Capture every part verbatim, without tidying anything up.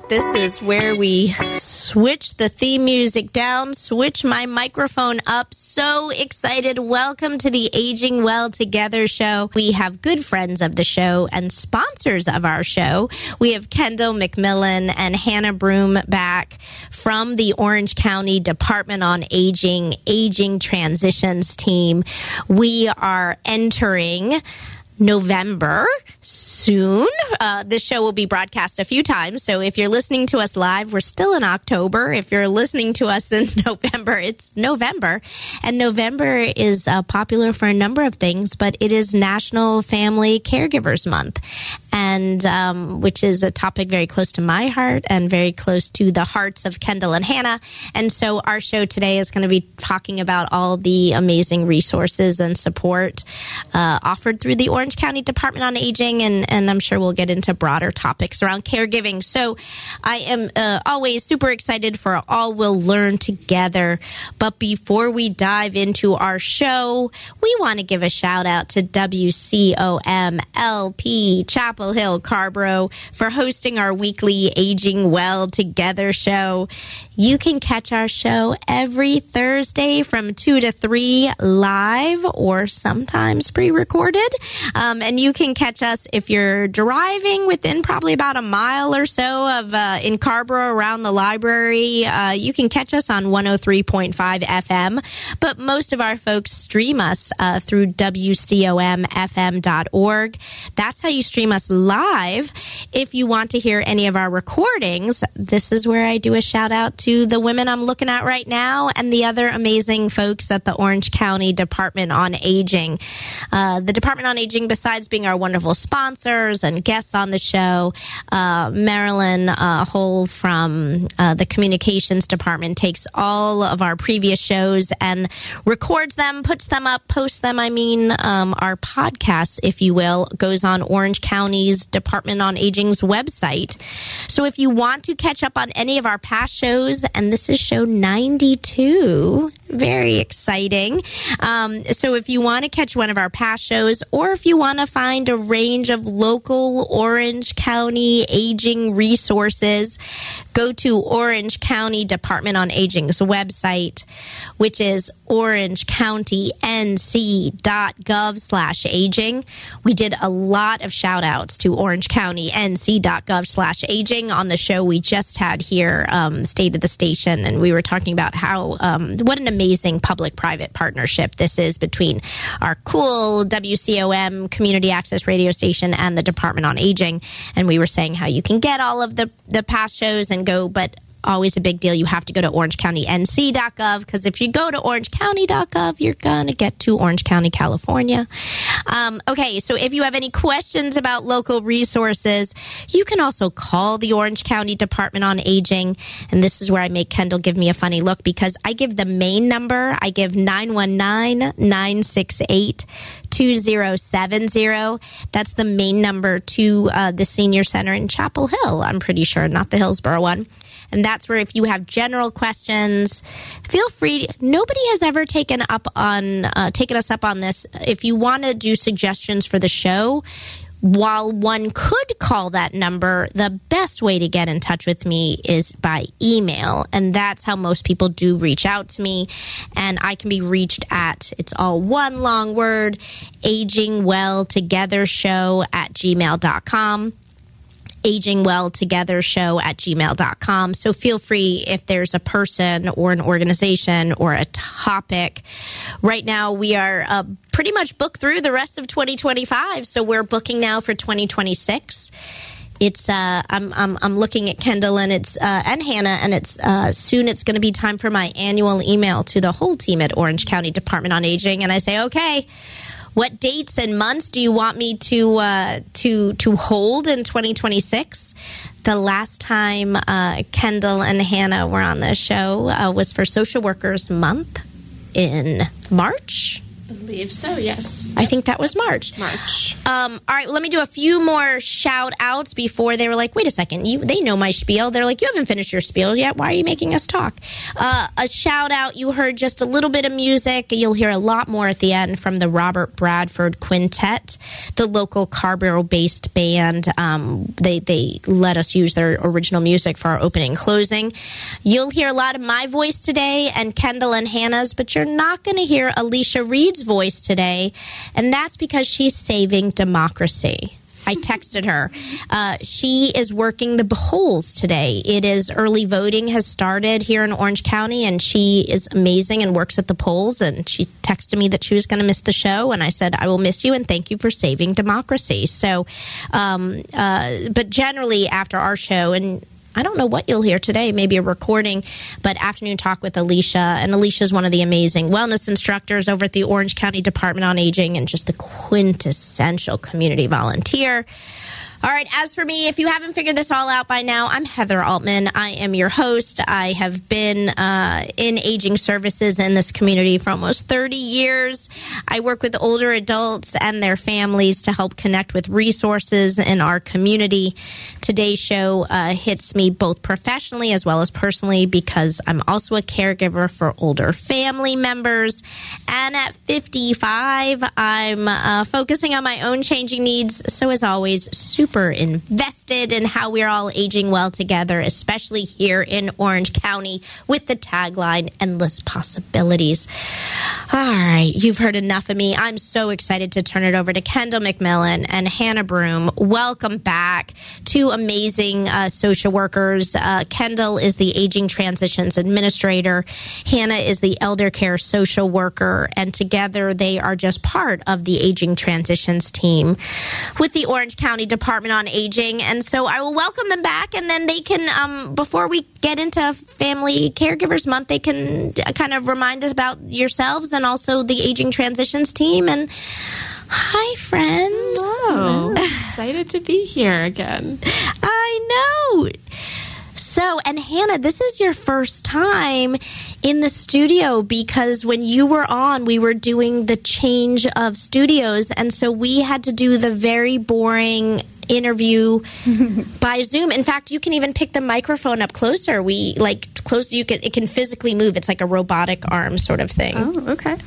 This is where we switch the theme music down, switch my microphone up. So excited. Welcome to the Aging Well Together show. We have good friends of the show and sponsors of our show. We have Kendall McMillan and Hannah Broom back from the Orange County Department on Aging, Aging Transitions team. We are entering November soon. Uh, this show will be broadcast a few times. So if you're listening to us live, we're still in October. If you're listening to us in November, it's November. And November is uh, popular for a number of things, but it is National Family Caregivers Month, and um, which is a topic very close to my heart and very close to the hearts of Kendall and Hannah. And so our show today is going to be talking about all the amazing resources and support uh, offered through the Orange County Department on Aging, and, and I'm sure we'll get into broader topics around caregiving. So I am uh, always super excited for All We'll Learn Together. But before we dive into our show, we want to give a shout out to W C O M L P Chapel Hill Carborough for hosting our weekly Aging Well Together show. You can catch our show every Thursday from two to three live or sometimes pre-recorded. Um, and you can catch us if you're driving within probably about a mile or so of uh, in Carborough around the library. Uh, you can catch us on one oh three point five F M. But most of our folks stream us uh, through W C O M F M dot org. That's how you stream us live. If you want to hear any of our recordings, this is where I do a shout out to to the women I'm looking at right now and the other amazing folks at the Orange County Department on Aging. Uh, the Department on Aging, besides being our wonderful sponsors and guests on the show, uh, Marilyn uh, Hole from uh, the Communications Department takes all of our previous shows and records them, puts them up, posts them. I mean, um, our podcasts, if you will, goes on Orange County's Department on Aging's website. So if you want to catch up on any of our past shows, and this is show ninety-two. Very exciting. Um, so if you want to catch one of our past shows, or if you want to find a range of local Orange County aging resources, go to Orange County Department on Aging's website, which is orange county n c dot gov slash aging. We did a lot of shout outs to orange county n c dot gov slash aging on the show we just had here, um, State of the Station, and we were talking about how um, what an amazing public-private partnership this is between our cool W C O M community access radio station and the Department on Aging. And we were saying how you can get all of the, the past shows and go, but always a big deal. You have to go to orange county n c dot gov, because if you go to orange county dot gov, you're going to get to Orange County, California. Um, okay, so if you have any questions about local resources, you can also call the Orange County Department on Aging. And this is where I make Kendall give me a funny look, because I give the main number. I give nine one nine, nine six eight, two zero seven zero. That's the main number to uh, the Senior Center in Chapel Hill, I'm pretty sure, not the Hillsborough one. And that's where if you have general questions, feel free. Nobody has ever taken up on uh, taken us up on this. If you want to do suggestions for the show, while one could call that number, the best way to get in touch with me is by email. And that's how most people do reach out to me. And I can be reached at, it's all one long word, agingwelltogethershow at gmail dot com. agingwelltogethershow at gmail dot com. So feel free if there's a person or an organization or a topic. Right now we are uh, pretty much booked through the rest of twenty twenty-five. So we're booking now for twenty twenty-six. It's uh, I'm I'm I'm looking at Kendall and it's uh, and Hannah, and it's uh, soon it's going to be time for my annual email to the whole team at Orange County Department on Aging, and I say, okay, what dates and months do you want me to uh, to to hold in twenty twenty-six? The last time uh, Kendall and Hannah were on the show uh, was for Social Workers Month in March. I believe so, yes. I think that was March. March. Um, all right, let me do a few more shout outs before they were like, wait a second, you they know my spiel. They're like, you haven't finished your spiel yet. Why are you making us talk? Uh, a shout out, you heard just a little bit of music. You'll hear a lot more at the end from the Robert Bradford Quintet, the local Carrboro-based band. Um, they, they let us use their original music for our opening and closing. You'll hear a lot of my voice today and Kendall and Hannah's, but you're not going to hear Alicia Reed's voice today, and that's because she's saving democracy. I texted her. Uh, she is working the polls today. It is early voting has started here in Orange County, and she is amazing and works at the polls. And she texted me that she was going to miss the show, and I said, I will miss you, and thank you for saving democracy. So, um, uh, but generally after our show, and I don't know what you'll hear today, maybe a recording, but afternoon talk with Alicia. And Alicia is one of the amazing wellness instructors over at the Orange County Department on Aging and just the quintessential community volunteer. All right, as for me, if you haven't figured this all out by now, I'm Heather Altman. I am your host. I have been uh, in aging services in this community for almost thirty years. I work with older adults and their families to help connect with resources in our community. Today's show uh, hits me both professionally as well as personally because I'm also a caregiver for older family members. And at fifty-five, I'm uh, focusing on my own changing needs. So as always, super invested in how we're all aging well together, especially here in Orange County with the tagline, Endless Possibilities. All right, you've heard enough of me. I'm so excited to turn it over to Kendall McMillan and Hannah Broom. Welcome back. Two amazing uh, social workers. Uh, Kendall is the Aging Transitions Administrator. Hannah is the Elder Care Social Worker. And together they are just part of the Aging Transitions team with the Orange County Department on Aging. And so I will welcome them back, and then they can, um, before we get into Family Caregivers Month, they can kind of remind us about yourselves and also the Aging Transitions team. And hi, friends. Hello. Excited to be here again. I know. So, and Hannah, this is your first time in the studio because when you were on, we were doing the change of studios. And so we had to do the very boring interview by Zoom. In fact, you can even pick the microphone up closer. We like close. You can. It can physically move. It's like a robotic arm sort of thing. Oh, okay.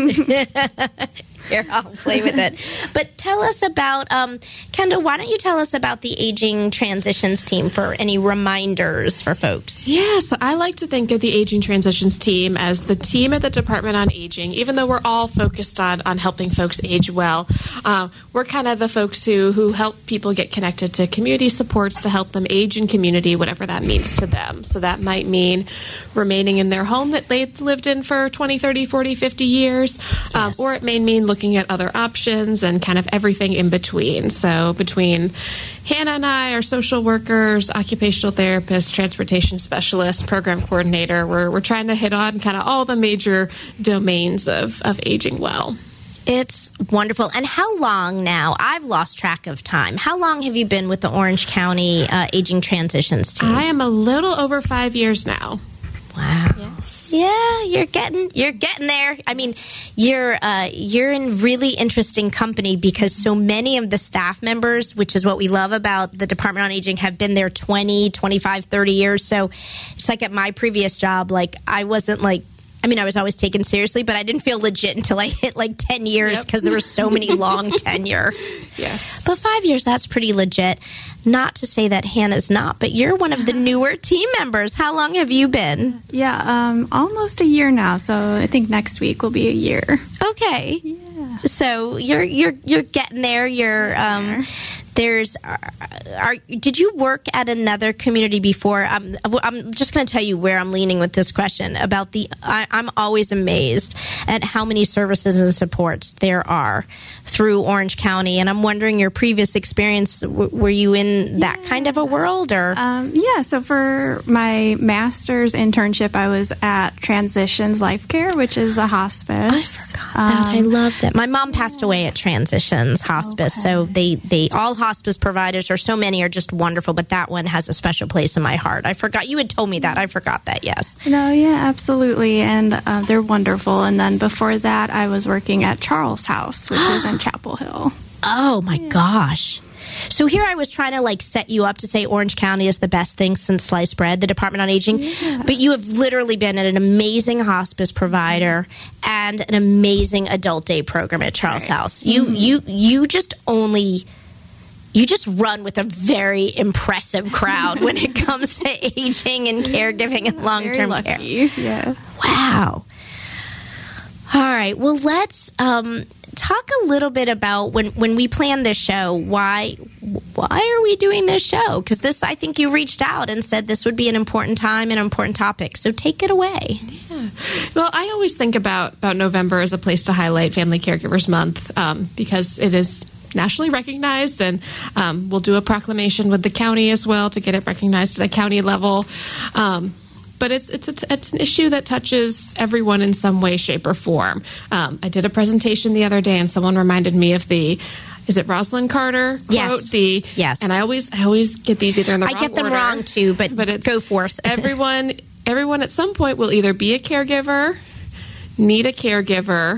Here, I'll play with it. But tell us about, um, Kendall, why don't you tell us about the Aging Transitions team for any reminders for folks? Yeah, so I like to think of the Aging Transitions team as the team at the Department on Aging. Even though we're all focused on, on helping folks age well, uh, we're kind of the folks who, who help people get connected to community supports to help them age in community, whatever that means to them. So that might mean remaining in their home that they lived in for twenty, thirty, forty, fifty years, yes. um, or it may mean looking at other options and kind of everything in between. So between Hannah and I are social workers, occupational therapists, transportation specialists, program coordinator. We're, we're trying to hit on kind of all the major domains of, of aging well. It's wonderful. And how long now? I've lost track of time. How long have you been with the Orange County uh, Aging Transitions team? I am a little over five years now. Wow. Yes. Yeah, you're getting you're getting there. I mean, you're uh, you're in really interesting company because so many of the staff members, which is what we love about the Department on Aging, have been there twenty, twenty-five, thirty years. So it's like at my previous job, like I wasn't like I mean, I was always taken seriously, but I didn't feel legit until I hit like ten years because yep. there was so many long tenure. Yes. But five years, that's pretty legit. Not to say that Hannah's not, but you're one of the newer team members. How long have you been? Yeah, um, almost a year now. So I think next week will be a year. Okay. Yeah. So you're you're you're getting there. You're um, there's. Are, are did you work at another community before? I'm I'm just going to tell you where I'm leaning with this question about the. I, I'm always amazed at how many services and supports there are through Orange County, and I'm wondering your previous experience. W- were you in that yeah. kind of a world, or? Um, yeah. So for my master's internship, I was at Transitions Life Care, which is a hospice. I forgot that. Um, I love that. My mom passed away at Transitions Hospice, okay. so they they all hospice providers, or so many, are just wonderful, but that one has a special place in my heart. I forgot. You had told me that. I forgot that, yes. No, yeah, absolutely. And uh, they're wonderful. And then before that, I was working at Charles House, which is in Chapel Hill. Oh, my yeah. gosh. So here I was trying to like set you up to say Orange County is the best thing since sliced bread, the Department on Aging. Yeah. But you have literally been at an amazing hospice provider and an amazing adult day program at Charles right. House. You, mm-hmm. you, you just only... You just run with a very impressive crowd when it comes to aging and caregiving and long-term care. Yeah. Wow. All right. Well, let's um, talk a little bit about when, when we planned this show, why why are we doing this show? Because this, I think you reached out and said this would be an important time and an important topic. So take it away. Yeah. Well, I always think about, about November as a place to highlight Family Caregivers Month um, because it is nationally recognized, and um, we'll do a proclamation with the county as well to get it recognized at a county level. Um, but it's it's a, it's an issue that touches everyone in some way, shape, or form. Um, I did a presentation the other day, and someone reminded me of the. Is it Rosalind Carter quote? Yes. The, yes. And I always I always get these either in the I wrong get them order, wrong too, but, but it's go forth. everyone everyone at some point will either be a caregiver, need a caregiver,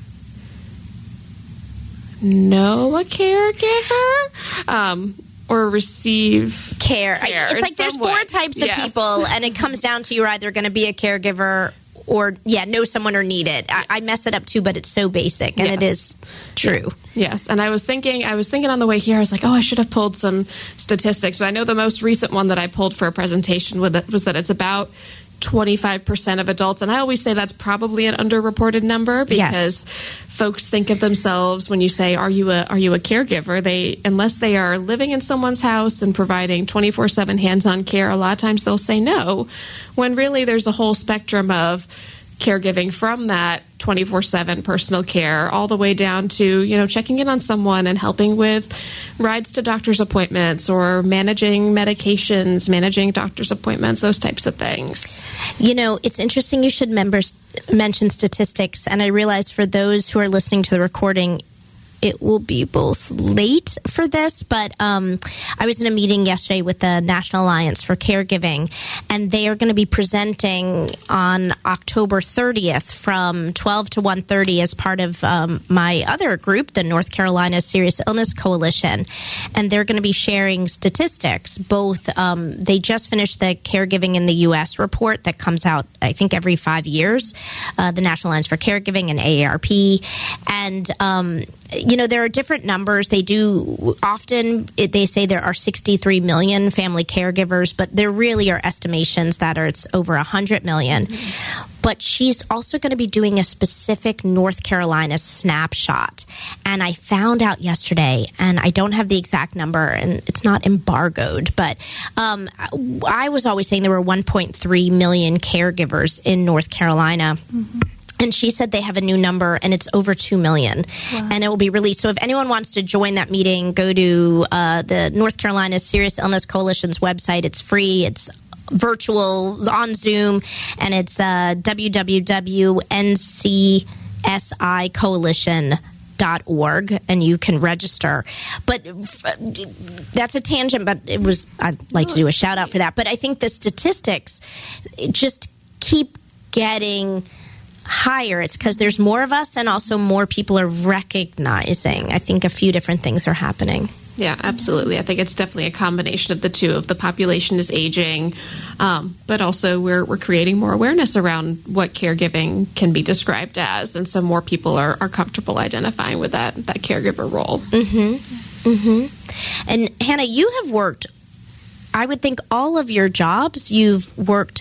know a caregiver, um, or receive care. care it's like there's four way. types of yes. people, and it comes down to you're either going to be a caregiver or, yeah, know someone or need it. Yes. I, I mess it up too, but it's so basic, and yes. it is true. Yeah. Yes, and I was thinking, I was thinking on the way here, I was like, oh, I should have pulled some statistics, but I know the most recent one that I pulled for a presentation was that, was that it's about twenty-five percent of adults, and I always say that's probably an underreported number because yes. folks think of themselves when you say, are you a are you a caregiver? They unless they are living in someone's house and providing twenty-four seven hands-on care, a lot of times they'll say no, when really there's a whole spectrum of caregiving from that twenty-four seven personal care all the way down to, you know, checking in on someone and helping with rides to doctor's appointments or managing medications, managing doctor's appointments, those types of things. You know, it's interesting you should members mention statistics, and I realize for those who are listening to the recording, it will be both late for this, but um, I was in a meeting yesterday with the National Alliance for Caregiving, and they are going to be presenting on October thirtieth from twelve to one thirty as part of um, my other group, the North Carolina Serious Illness Coalition, and they're going to be sharing statistics. Both, um, they just finished the Caregiving in the U S report that comes out, I think, every five years, uh, the National Alliance for Caregiving and A A R P, and um, you know, there are different numbers. They do often, it, they say there are sixty-three million family caregivers, but there really are estimations that are it's over one hundred million. Mm-hmm. But she's also going to be doing a specific North Carolina snapshot. And I found out yesterday, and I don't have the exact number, and it's not embargoed, but um, I was always saying there were one point three million caregivers in North Carolina. Mm-hmm. And she said they have a new number, and it's over two million. Wow. And it will be released. So if anyone wants to join that meeting, go to uh, the North Carolina Serious Illness Coalition's website. It's free. It's virtual, on Zoom, and it's uh, w w w dot n c s i coalition dot org, and you can register. But f- that's a tangent, but it was, I'd like to do a shout out for that. But I think the statistics just keep getting higher. It's because there's more of us, and also more people are recognizing. I think a few different things are happening. Yeah, absolutely. I think it's definitely a combination of the two. Of the population is aging, um, but also we're we're creating more awareness around what caregiving can be described as, and so more people are, are comfortable identifying with that that caregiver role. Mm-hmm. Mm-hmm. And Hannah, you have worked. I would think all of your jobs you've worked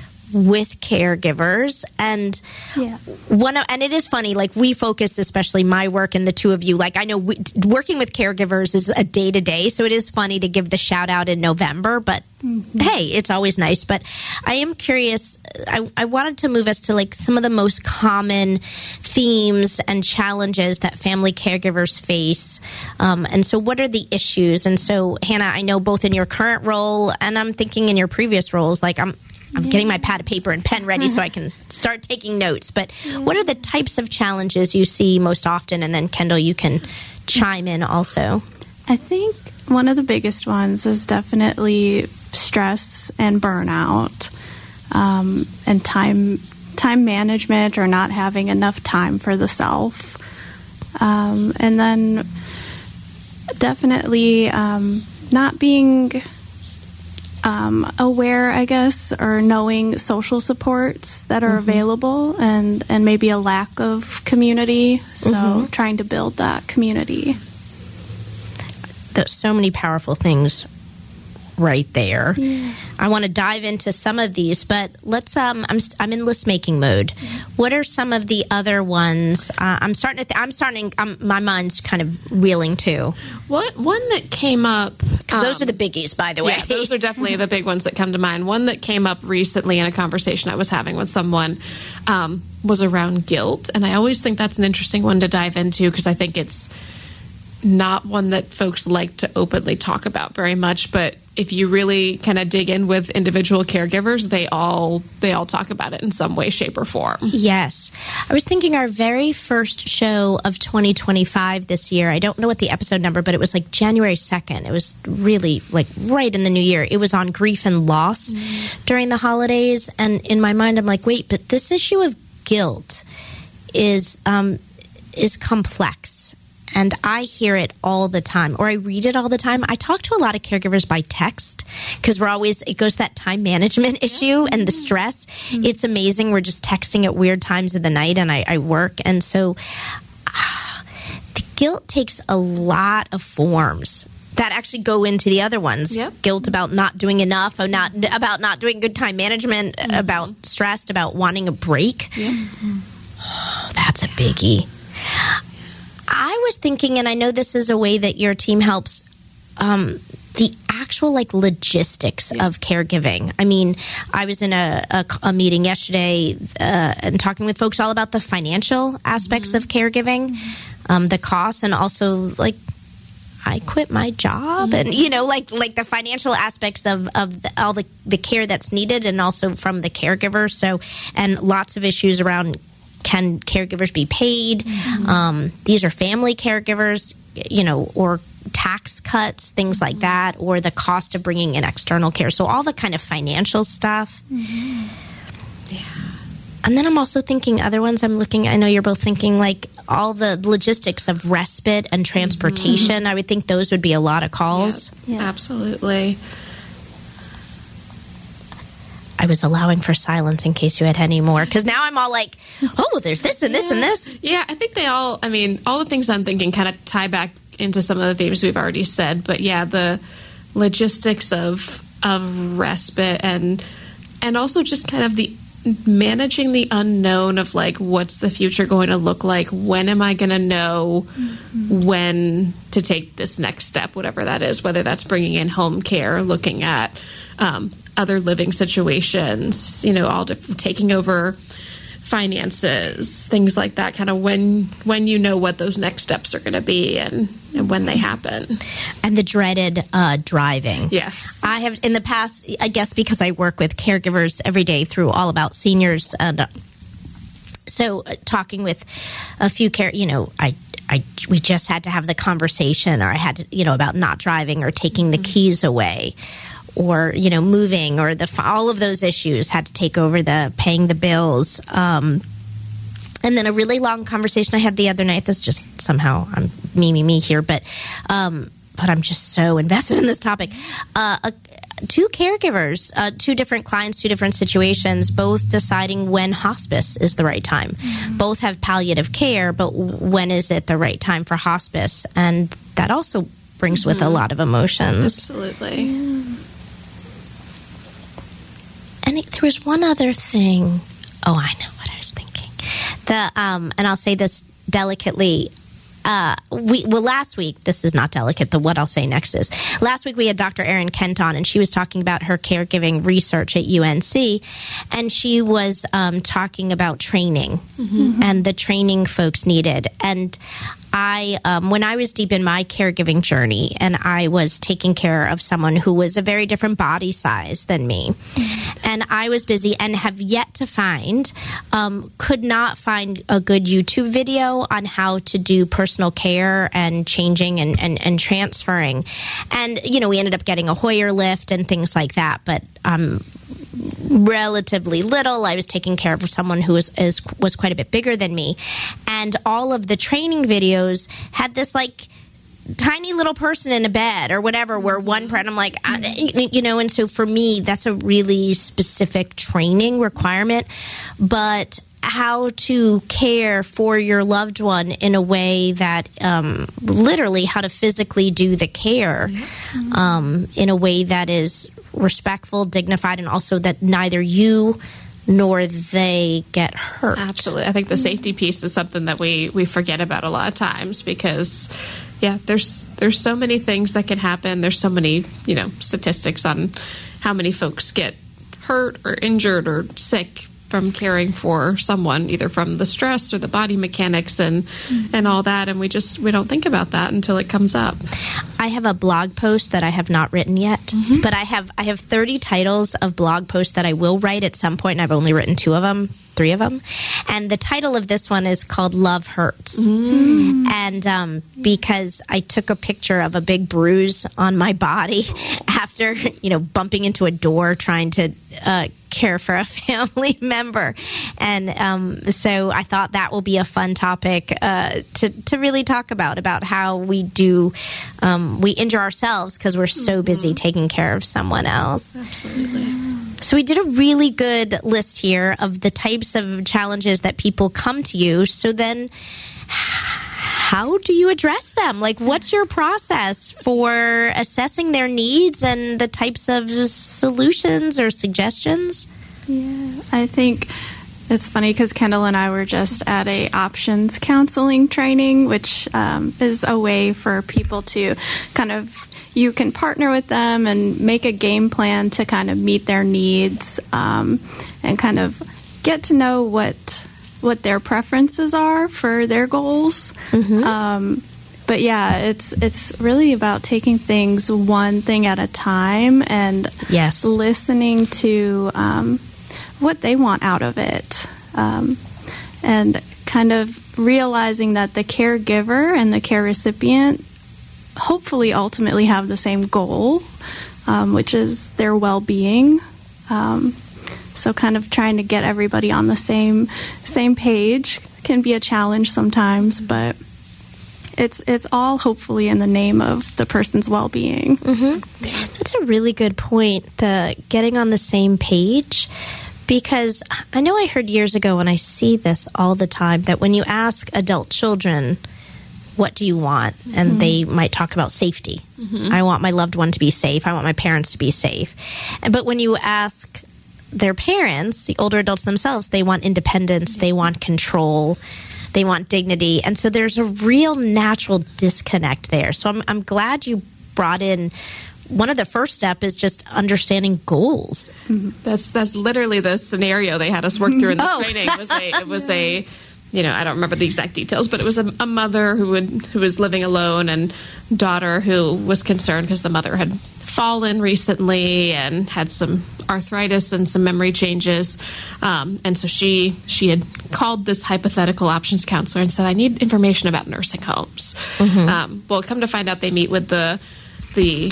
with caregivers, and yeah. one of, and it is funny, like we focus, especially my work and the two of you, like I know we, working with caregivers is a day to day, so it is funny to give the shout out in November, but mm-hmm. hey, it's always nice. But I am curious, I, I wanted to move us to like some of the most common themes and challenges that family caregivers face, um, and so what are the issues? And so Hannah, I know both in your current role, and I'm thinking in your previous roles, like I'm I'm yeah. getting my pad of paper and pen ready so I can start taking notes. But yeah. what are the types of challenges you see most often? And then, Kendall, you can chime in also. I think one of the biggest ones is definitely stress and burnout, um, and time time management, or not having enough time for the self. Um, and then definitely um, not being um, aware, I guess, or knowing social supports that are mm-hmm. available, and, and maybe a lack of community. So mm-hmm. trying to build that community. There's so many powerful things right there. Yeah. I want to dive into some of these, but let's. Um, I'm I'm in list making mode. What are some of the other ones? Uh, I'm starting to. Th- I'm starting. Um, my mind's kind of reeling too. What one that came up? Because um, those are the biggies, by the way. Yeah, those are definitely the big ones that come to mind. One that came up recently in a conversation I was having with someone um, was around guilt, and I always think that's an interesting one to dive into, because I think it's not one that folks like to openly talk about very much, but if you really kind of dig in with individual caregivers, they all they all talk about it in some way, shape, or form. Yes. I was thinking our very first show of twenty twenty-five this year, I don't know what the episode number, but it was like January second. It was really like right in the new year. It was on grief and loss mm-hmm. during the holidays. And in my mind, I'm like, wait, but this issue of guilt is um, is complex. And I hear it all the time, or I read it all the time. I talk to a lot of caregivers by text, because we're always, it goes to that time management issue yeah. and the stress. Mm-hmm. It's amazing. We're just texting at weird times of the night, and I, I work. And so uh, the guilt takes a lot of forms that actually go into the other ones. Yep. Guilt about not doing enough, or not about not doing good time management, mm-hmm. about stressed, about wanting a break. Yep. Oh, that's a biggie. I was thinking, and I know this is a way that your team helps, um, the actual like logistics yeah. of caregiving. I mean, I was in a, a, a meeting yesterday uh, and talking with folks all about the financial aspects mm-hmm. of caregiving, mm-hmm. um, the costs, and also like I quit my job, mm-hmm. and you know, like like the financial aspects of of the, all the the care that's needed, and also from the caregiver. So, and lots of issues around. Can caregivers be paid? Mm-hmm. Um, these are family caregivers, you know, or tax cuts, things mm-hmm. like that, or the cost of bringing in external care. So all the kind of financial stuff. Mm-hmm. Yeah. And then I'm also thinking other ones I'm looking, I know you're both thinking like all the logistics of respite and transportation. Mm-hmm. I would think those would be a lot of calls. Yeah, yeah. Absolutely. I was allowing for silence in case you had any more, because now I'm all like, oh, there's this and this yeah. and this. Yeah, I think they all, I mean, all the things I'm thinking kind of tie back into some of the themes we've already said. But yeah, the logistics of of respite and and also just kind of the managing the unknown of like, what's the future going to look like? When am I going to know mm-hmm. when to take this next step, whatever that is, whether that's bringing in home care, looking at um, other living situations, you know, all diff- taking over finances, things like that, kind of when when you know what those next steps are going to be and, and when they happen. And the dreaded uh, driving. Yes. I have, in the past, I guess because I work with caregivers every day through All About Seniors, and uh, so uh, talking with a few care, you know, I I, we just had to have the conversation, or I had to, you know, about not driving or taking the keys away, or, you know, moving, or the all of those issues had to take over the paying the bills. Um, and then a really long conversation I had the other night. That's just somehow I'm me, me, me here, but um, but I'm just so invested in this topic. Uh, a, two caregivers, uh, two different clients, two different situations, both deciding when hospice is the right time. Mm-hmm. Both have palliative care, but when is it the right time for hospice? And that also brings mm-hmm. with a lot of emotions. Absolutely. Yeah. And it, there was one other thing. Oh, I know what I was thinking. The um, and I'll say this delicately. Uh, we well, last week, this is not delicate. The what I'll say next is, last week we had Doctor Erin Kent on, and she was talking about her caregiving research at U N C, and she was um, talking about training mm-hmm. and the training folks needed. And I, um, when I was deep in my caregiving journey and I was taking care of someone who was a very different body size than me, and I was busy and have yet to find, um, could not find a good YouTube video on how to do personal care and changing and, and, and transferring. And, you know, we ended up getting a Hoyer lift and things like that, but um, relatively little. I was taking care of someone who was, is, was quite a bit bigger than me. And all of the training videos had this, like, tiny little person in a bed or whatever, where one part, I'm like, I, you know, and so for me, that's a really specific training requirement. But how to care for your loved one in a way that um, literally how to physically do the care um, in a way that is respectful, dignified, and also that neither you nor they get hurt. Absolutely. I think the safety piece is something that we, we forget about a lot of times because, yeah, there's there's so many things that can happen. There's so many, you know, statistics on how many folks get hurt or injured or sick from caring for someone, either from the stress or the body mechanics and mm-hmm. and all that, and we just we don't think about that until it comes up. I have a blog post that I have not written yet, mm-hmm. but I have I have thirty titles of blog posts that I will write at some point, and I've only written two of them, three of them, and the title of this one is called "Love Hurts," mm. and um, because I took a picture of a big bruise on my body after you know bumping into a door trying to uh, care for a family member, and um, so I thought that will be a fun topic uh, to to really talk about about how we do um, we injure ourselves because we're so busy taking care of someone else. Absolutely. So we did a really good list here of the types of challenges that people come to you. So then how do you address them? Like, what's your process for assessing their needs and the types of solutions or suggestions? Yeah, I think it's funny because Kendall and I were just at a options counseling training, which um, is a way for people to kind of, you can partner with them and make a game plan to kind of meet their needs um, and kind of get to know what what their preferences are for their goals. Mm-hmm. Um, but yeah, it's it's really about taking things one thing at a time and yes. listening to um, what they want out of it, um, and kind of realizing that the caregiver and the care recipient hopefully ultimately have the same goal, um, which is their well-being. Um, so kind of trying to get everybody on the same same page can be a challenge sometimes, but it's it's all hopefully in the name of the person's well-being. Mm-hmm. That's a really good point, the getting on the same page, because I know I heard years ago, and I see this all the time, that when you ask adult children, what do you want? And mm-hmm. they might talk about safety. Mm-hmm. I want my loved one to be safe. I want my parents to be safe. But when you ask their parents, the older adults themselves, they want independence, mm-hmm. they want control, they want dignity. And so there's a real natural disconnect there. So I'm, I'm glad you brought in, one of the first step is just understanding goals. Mm-hmm. That's that's literally the scenario they had us work through in the oh. training. It was a, it was a you know, I don't remember the exact details, but it was a, a mother who would who was living alone and daughter who was concerned because the mother had fallen recently and had some arthritis and some memory changes. Um, and so she she had called this hypothetical options counselor and said, I need information about nursing homes. Mm-hmm. Um, well, come to find out they meet with the the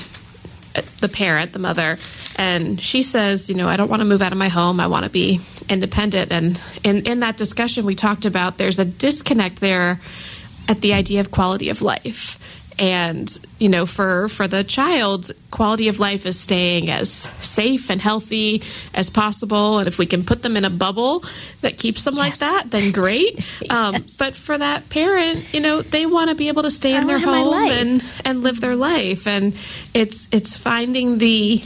the parent, the mother, and she says, you know, I don't want to move out of my home. I want to be independent. And in, in that discussion, we talked about there's a disconnect there at the idea of quality of life. And, you know, for, for the child, quality of life is staying as safe and healthy as possible. And if we can put them in a bubble that keeps them yes. like that, then great. yes. Um, but for that parent, you know, they want to be able to stay I in their home and, and live their life. And it's it's finding the,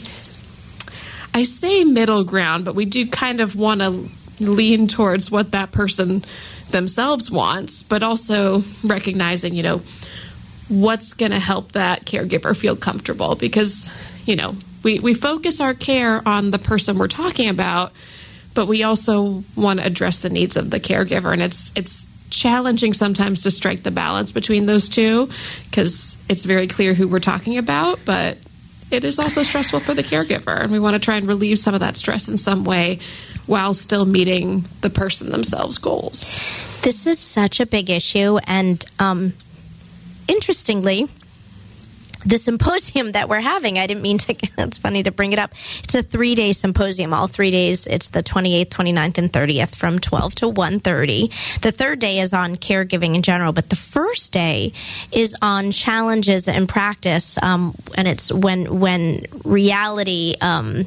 I say middle ground, but we do kind of want to lean towards what that person themselves wants, but also recognizing, you know, what's going to help that caregiver feel comfortable, because, you know, we, we focus our care on the person we're talking about, but we also want to address the needs of the caregiver. And it's it's challenging sometimes to strike the balance between those two, because it's very clear who we're talking about, but it is also stressful for the caregiver, and we want to try and relieve some of that stress in some way while still meeting the person themselves' goals. This is such a big issue, and um, interestingly, the symposium that we're having, I didn't mean to, it's funny to bring it up. It's a three-day symposium, all three days. It's the twenty-eighth, twenty-ninth, and thirtieth from twelve to one thirty. The third day is on caregiving in general, but the first day is on challenges in practice, um, and it's when when reality... Um,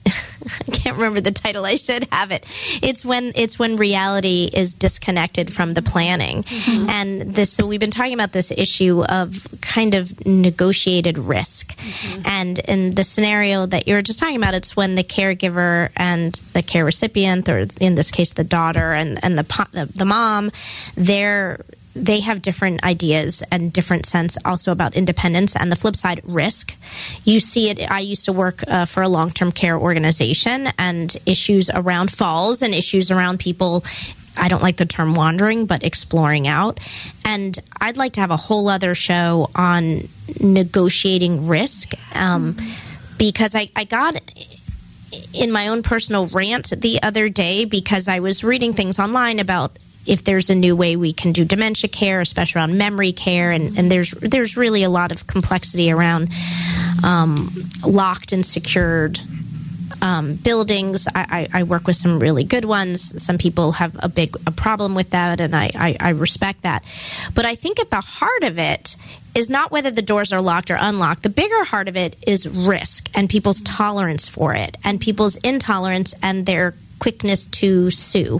I can't remember the title. I should have it. It's when it's when reality is disconnected from the planning, mm-hmm. and this. So we've been talking about this issue of kind of negotiated risk, mm-hmm. and in the scenario that you were just talking about, it's when the caregiver and the care recipient, or in this case, the daughter and and the the, the mom, they're. They have different ideas and different sense also about independence, and the flip side, risk. You see it. I used to work uh, for a long-term care organization, and issues around falls and issues around people, I don't like the term wandering, but exploring out. And I'd like to have a whole other show on negotiating risk, um, because I, I got in my own personal rant the other day because I was reading things online about if there's a new way we can do dementia care, especially around memory care, and, and there's there's really a lot of complexity around um, locked and secured um, buildings. I, I, I work with some really good ones. Some people have a big a problem with that, and I, I, I respect that. But I think at the heart of it is not whether the doors are locked or unlocked. The bigger heart of it is risk and people's tolerance for it, and people's intolerance and their quickness to sue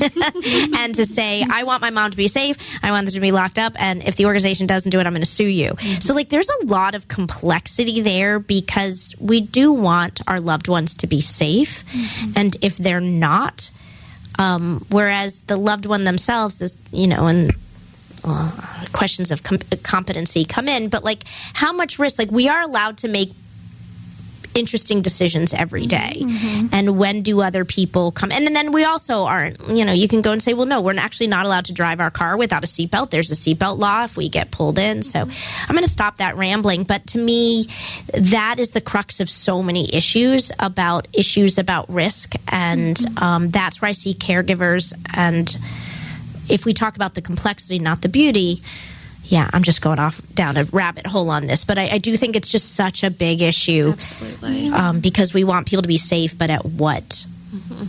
and to say, I want my mom to be safe, I want them to be locked up, and if the organization doesn't do it, I'm going to sue you. Mm-hmm. So, like, there's a lot of complexity there because we do want our loved ones to be safe, mm-hmm. and if they're not, um, whereas the loved one themselves is, you know, and well, questions of com- competency come in, but, like, how much risk? Like, we are allowed to make interesting decisions every day. Mm-hmm. And when do other people come? And then we also aren't, you know, you can go and say, well, no, we're actually not allowed to drive our car without a seatbelt. There's a seatbelt law if we get pulled in. So I'm going to stop that rambling. But to me, that is the crux of so many issues about issues about risk. And mm-hmm. um, that's where I see caregivers. And if we talk about the complexity, not the beauty, yeah, I'm just going off down a rabbit hole on this, but I, I do think it's just such a big issue. Absolutely. Um, because we want people to be safe, but at what mm-hmm.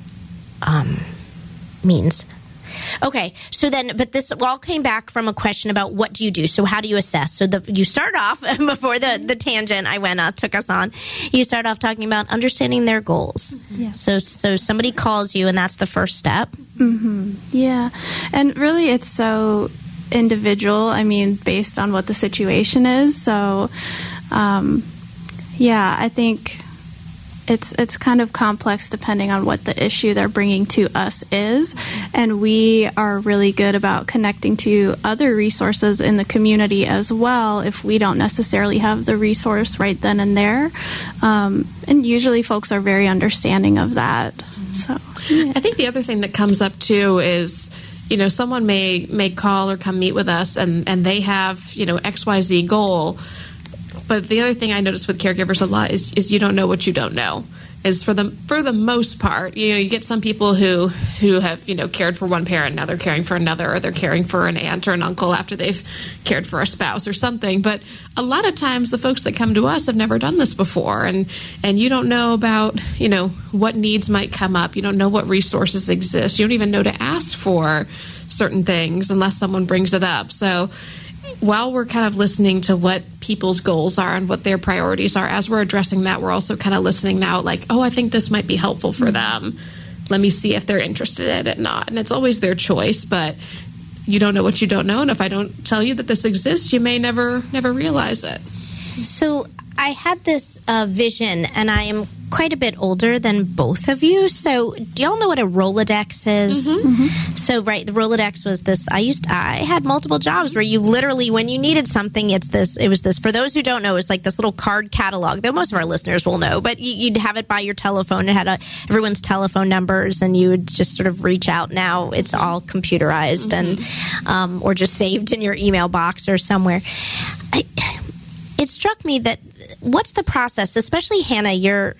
um, means? Okay, so then, but this all came back from a question about what do you do? So how do you assess? So the, you start off, before the, the tangent I went uh, took us on, you start off talking about understanding their goals. Yeah. So, so somebody calls you, and that's the first step. Mm-hmm. Yeah, and really it's so individual, I mean, based on what the situation is. So, um, yeah, I think it's it's kind of complex depending on what the issue they're bringing to us is. And we are really good about connecting to other resources in the community as well if we don't necessarily have the resource right then and there. Um, and usually folks are very understanding of that. So, yeah. I think the other thing that comes up too is, you know, someone may may call or come meet with us, and, and they have, you know, X Y Z goal. But the other thing I notice with caregivers a lot is, is you don't know what you don't know. Is for the for the most part, you know, you get some people who who have, you know, cared for one parent, now they're caring for another, or they're caring for an aunt or an uncle after they've cared for a spouse or something. But a lot of times the folks that come to us have never done this before, and and you don't know about, you know, what needs might come up. You don't know what resources exist. You don't even know to ask for certain things unless someone brings it up. So while we're kind of listening to what people's goals are and what their priorities are, as we're addressing that, we're also kind of listening now like, oh, I think this might be helpful for them. Let me see if they're interested in it or not. And it's always their choice, but you don't know what you don't know. And if I don't tell you that this exists, you may never, never realize it. So I had this uh, vision, and I am quite a bit older than both of you. So do y'all know what a Rolodex is? Mm-hmm. Mm-hmm. So, right, the Rolodex was this, I used, I had multiple jobs where you literally, when you needed something, it's this, it was this, for those who don't know, it's like this little card catalog that most of our listeners will know, but you, you'd have it by your telephone. It had a, everyone's telephone numbers, and you would just sort of reach out. Now it's all computerized mm-hmm. and, um, or just saved in your email box or somewhere. I, it struck me that what's the process, especially Hannah, you're,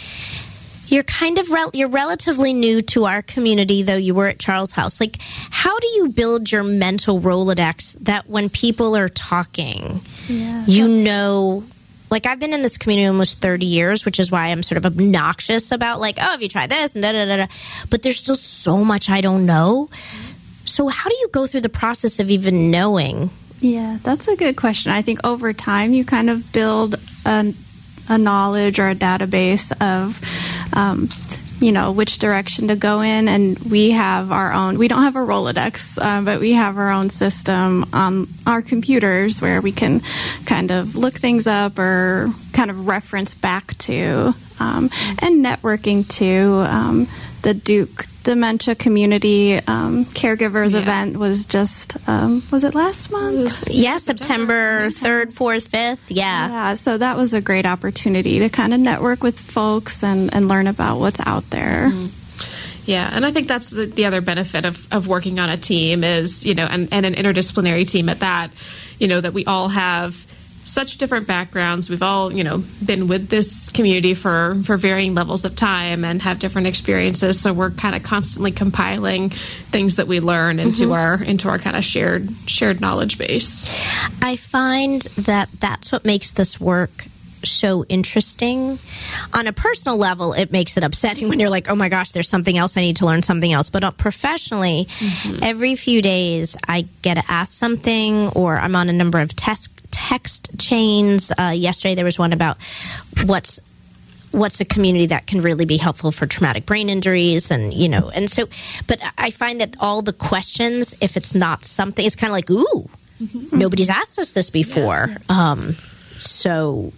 You're kind of rel- you're relatively new to our community, though you were at Charles House. Like, how do you build your mental Rolodex that when people are talking, yeah, you know? Like, I've been in this community almost thirty years, which is why I'm sort of obnoxious about, like, oh, have you tried this? And da da da da. But there's still so much I don't know. So how do you go through the process of even knowing? Yeah, that's a good question. I think over time you kind of build a, a knowledge or a database of, um, you know, which direction to go in. And we have our own, we don't have a Rolodex, uh, but we have our own system on our computers where we can kind of look things up or kind of reference back to, um, and networking too. Um, the Duke Dementia Community um, Caregivers yeah. event was just, um, was it last month? It was yeah, September third, fourth, fifth. Yeah. Yeah, so that was a great opportunity to kind of network with folks and, and learn about what's out there. Mm-hmm. Yeah, and I think that's the, the other benefit of, of working on a team is, you know, and, and an interdisciplinary team at that, you know, that we all have such different backgrounds. We've all, you know, been with this community for, for varying levels of time and have different experiences. So we're kind of constantly compiling things that we learn into mm-hmm. our into our kind of shared shared knowledge base. I find that that's what makes this work so interesting. On a personal level, it makes it upsetting when you're like, oh my gosh, there's something else, I need to learn something else. But professionally, mm-hmm. every few days I get asked something, or I'm on a number of test text chains. Uh, yesterday there was one about what's what's a community that can really be helpful for traumatic brain injuries, and you know, and so, but I find that all the questions, if it's not something, it's kind of like, ooh, mm-hmm. nobody's asked us this before. Yeah. Um, so,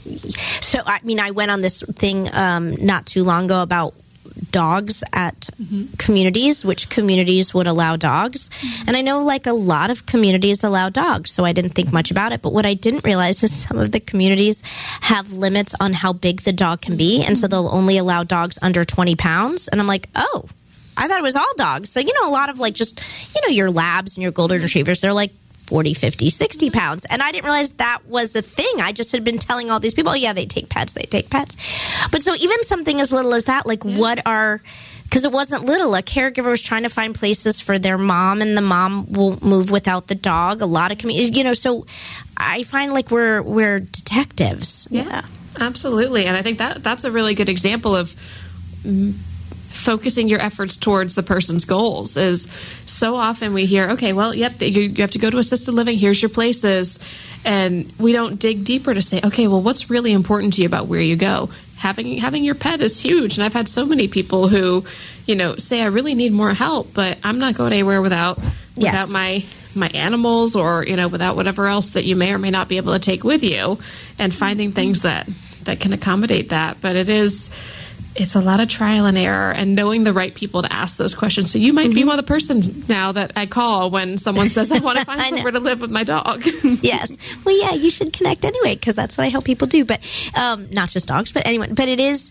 so I mean, I went on this thing um, not too long ago about dogs at mm-hmm. communities, which communities would allow dogs. Mm-hmm. And I know like a lot of communities allow dogs, so I didn't think much about it. But what I didn't realize is some of the communities have limits on how big the dog can be. And mm-hmm. so they'll only allow dogs under twenty pounds. And I'm like, oh, I thought it was all dogs. So, you know, a lot of like just, you know, your labs and your golden retrievers, they're like forty, fifty, sixty pounds. And I didn't realize that was a thing. I just had been telling all these people, oh, yeah, they take pets, they take pets. But so even something as little as that, like yeah. what are, because it wasn't little, a caregiver was trying to find places for their mom, and the mom will move without the dog. A lot of communities, you know, so I find like we're, we're detectives. Yeah, yeah, absolutely. And I think that that's a really good example of mm, focusing your efforts towards the person's goals. Is so often we hear, okay, well, yep, you, you have to go to assisted living, here's your places, and we don't dig deeper to say, okay, well, what's really important to you about where you go? Having having your pet is huge, and I've had so many people who, you know, say, I really need more help, but I'm not going anywhere without yes. without my my animals, or, you know, without whatever else that you may or may not be able to take with you, and finding things that, that can accommodate that. But it is... it's a lot of trial and error and knowing the right people to ask those questions. So you might mm-hmm. be one of the persons now that I call when someone says, I want to find somewhere to live with my dog. Yes. Well, yeah, you should connect anyway, because that's what I help people do. But um, not just dogs, but anyone. But it is,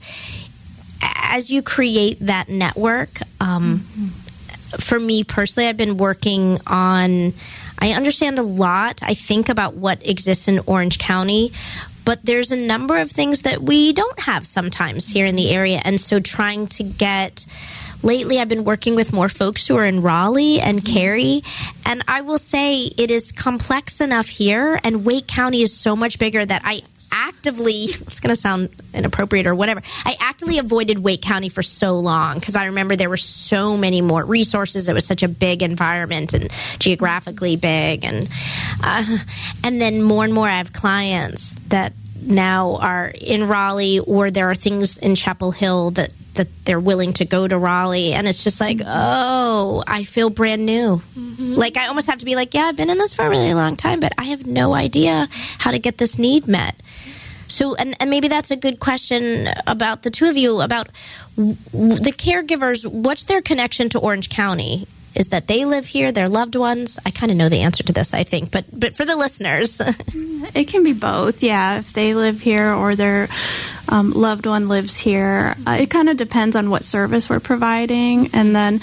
as you create that network, um, mm-hmm. for me personally, I've been working on, I understand a lot, I think, about what exists in Orange County, but there's a number of things that we don't have sometimes here in the area. And so trying to get, lately I've been working with more folks who are in Raleigh and Cary. And I will say it is complex enough here, and Wake County is so much bigger that I actively, it's going to sound inappropriate or whatever, I actively avoided Wake County for so long because I remember there were so many more resources. It was such a big environment and geographically big. And, uh, and then more and more I have clients that now are in Raleigh, or there are things in Chapel Hill that, that they're willing to go to Raleigh. And it's just like, oh, I feel brand new. Mm-hmm. Like I almost have to be like, yeah, I've been in this for a really long time, but I have no idea how to get this need met. So, and, and maybe that's a good question about the two of you, about w- the caregivers. What's their connection to Orange County? Is that they live here, their loved ones? I kind of know the answer to this, I think, but but for the listeners. It can be both, yeah. If they live here or their um, loved one lives here, uh, it kind of depends on what service we're providing. And then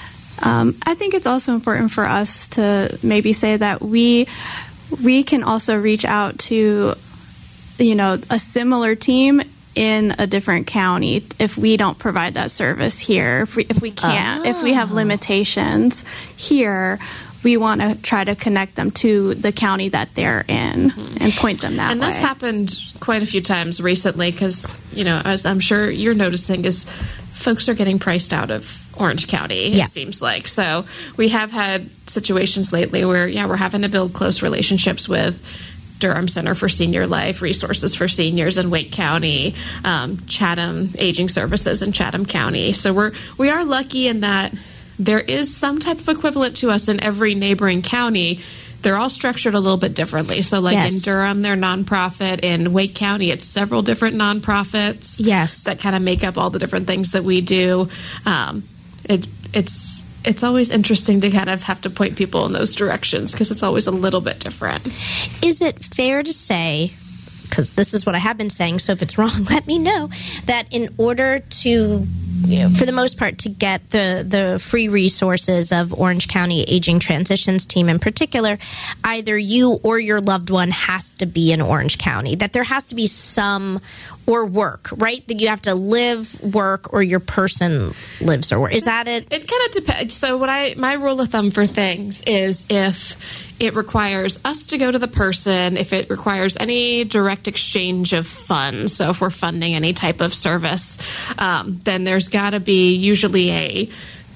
um, I think it's also important for us to maybe say that we we can also reach out to, you know, a similar team in a different county if we don't provide that service here. If we, if we can't, oh. if we have limitations here, we want to try to connect them to the county that they're in mm-hmm. and point them that and way. And that's happened quite a few times recently because, you know, as I'm sure you're noticing, is folks are getting priced out of Orange County, yeah. it seems like. So we have had situations lately where, yeah, we're having to build close relationships with Durham Center for Senior Life, Resources for Seniors in Wake County, um, Chatham Aging Services in Chatham County. So we're we are lucky in that there is some type of equivalent to us in every neighboring county. They're all structured a little bit differently. So like yes. in Durham, they're nonprofit. In Wake County, it's several different nonprofits yes. that kind of make up all the different things that we do. Um, it, it's It's always interesting to kind of have to point people in those directions because it's always a little bit different. Is it fair to say, because this is what I have been saying, so if it's wrong, let me know, that in order to, you know, for the most part, to get the, the free resources of Orange County Aging Transitions Team in particular, either you or your loved one has to be in Orange County, that there has to be some, or work, right? That you have to live, work, or your person lives or work. Is that it? It kind of depends. So what I, my rule of thumb for things is if it requires us to go to the person, if it requires any direct exchange of funds, so if we're funding any type of service, um, then there's got to be usually a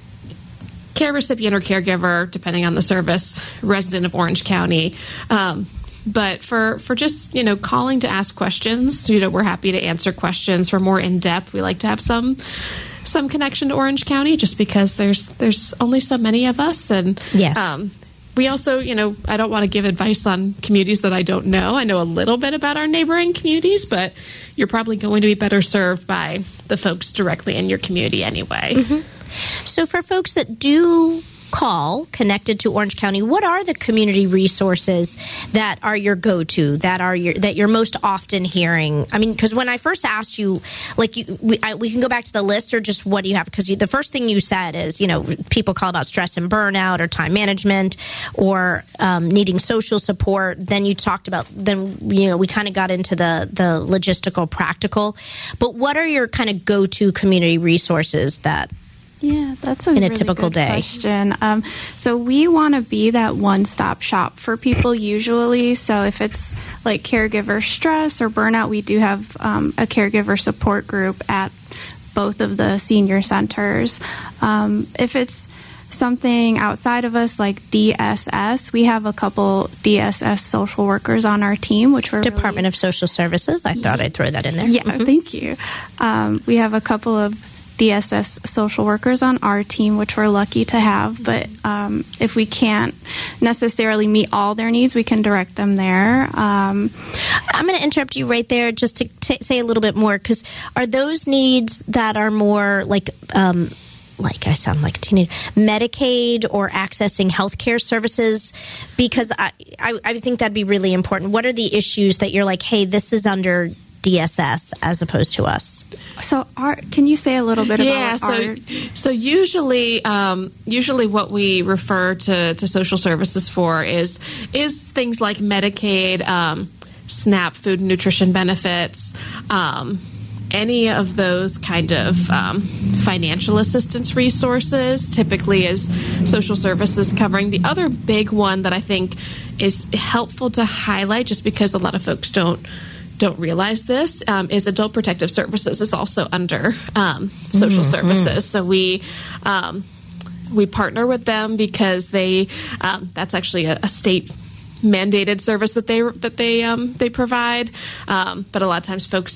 care recipient or caregiver, depending on the service, resident of Orange County. Um, But for, for just, you know, calling to ask questions, you know, we're happy to answer questions. For more in-depth, we like to have some some connection to Orange County just because there's there's only so many of us. And yes. um, we also, you know, I don't want to give advice on communities that I don't know. I know a little bit about our neighboring communities, but you're probably going to be better served by the folks directly in your community anyway. Mm-hmm. So for folks that do call connected to Orange County, what are the community resources that are your go-to, that are your that you're most often hearing? I mean, because when I first asked you, like, you, we, I, we can go back to the list, or just what do you have? Because the first thing you said is, you know, people call about stress and burnout, or time management, or um, needing social support. Then you talked about, then, you know, we kind of got into the, the logistical, practical. But what are your kind of go-to community resources that Yeah, that's a in a really typical good day question. Um, so we want to be that one-stop shop for people usually. So if it's like caregiver stress or burnout, we do have um, a caregiver support group at both of the senior centers. Um, if it's something outside of us like D S S, we have a couple D S S social workers on our team, which we're Department really, of Social Services. I thought yeah. I'd throw that in there. Yeah, mm-hmm. Thank you. Um, we have a couple of D S S social workers on our team, which we're lucky to have. But um, if we can't necessarily meet all their needs, we can direct them there. Um, I'm going to interrupt you right there just to t- say a little bit more, because are those needs that are more like, um, like I sound like a teenager, Medicaid or accessing healthcare services? Because I, I, I think that'd be really important. What are the issues that you're like, hey, this is under D S S as opposed to us? So, our, can you say a little bit about yeah, so, our... so usually, um, usually what we refer to, to social services for is is things like Medicaid, um, SNAP, food and nutrition benefits, um, any of those kind of um, financial assistance resources, typically is social services covering. The other big one that I think is helpful to highlight, just because a lot of folks don't don't realize this, um, is Adult Protective Services is also under um, social mm-hmm. services. So we um, we partner with them because they um, that's actually a, a state mandated service that they that they um, they provide. Um, but a lot of times folks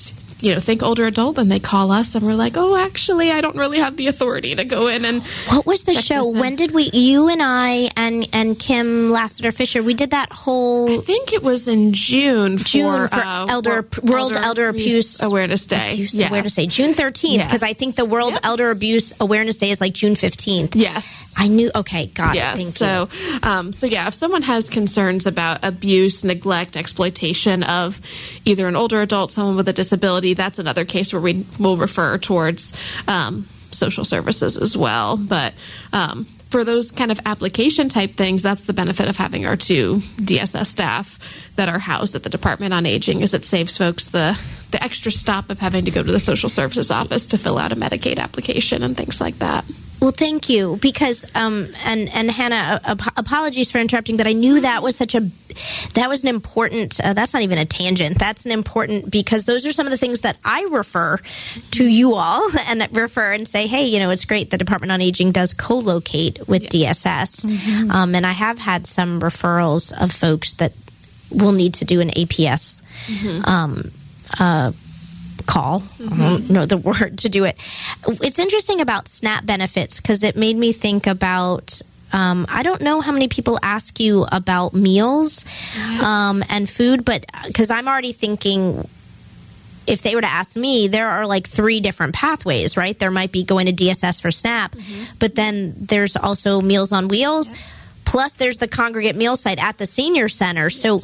you know, think older adult, and they call us and we're like, oh, actually, I don't really have the authority to go in and what was the show? When did we, you and I and, and Kim Lassiter Fisher, we did that whole... I think it was in June for, June for uh, Elder, World, World Elder, Elder Abuse Awareness Day. Abuse yes. Awareness Day. June thirteenth, because yes. I think the World yep. Elder Abuse Awareness Day is like June fifteenth. Yes. I knew, okay, got yes. it. Thank so, you. Um, so, yeah, if someone has concerns about abuse, neglect, exploitation of either an older adult, someone with a disability, that's another case where we will refer towards um, social services as well. But um, for those kind of application type things, that's the benefit of having our two D S S staff that are housed at the Department on Aging, is it saves folks the, the extra stop of having to go to the social services office to fill out a Medicaid application and things like that. Well, thank you, because um, and and Hannah, uh, apologies for interrupting, but I knew that was such a that was an important. Uh, that's not even a tangent. That's an important, because those are some of the things that I refer to you all and refer and say, hey, you know, it's great. The Department on Aging does co-locate with yes. D S S, mm-hmm. um, and I have had some referrals of folks that will need to do an A P S. Mm-hmm. Um, uh, call, mm-hmm. I don't know the word to do it. It's interesting about SNAP benefits, because it made me think about, um, I don't know how many people ask you about meals yes. um, and food, but because I'm already thinking, if they were to ask me, there are like three different pathways, right? There might be going to D S S for SNAP, mm-hmm. but then there's also Meals on Wheels. Yeah. Plus, there's the congregate meal site at the senior center. So